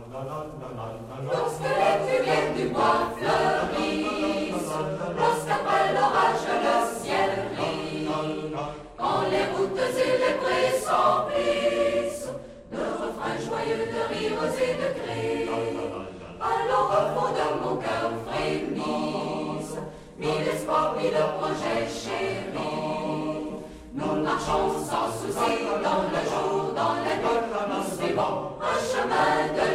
Lorsque les pluvières du bois fleurissent, lorsqu'après l'orage le ciel rit, quand les routes et les prés s'emplissent de refrains joyeux, de rires et de cris, alors au fond de mon cœur frémissent mille espoirs, mille projets chéris. Nous marchons sans souci dans le jour, dans la nuit, nous suivons un chemin de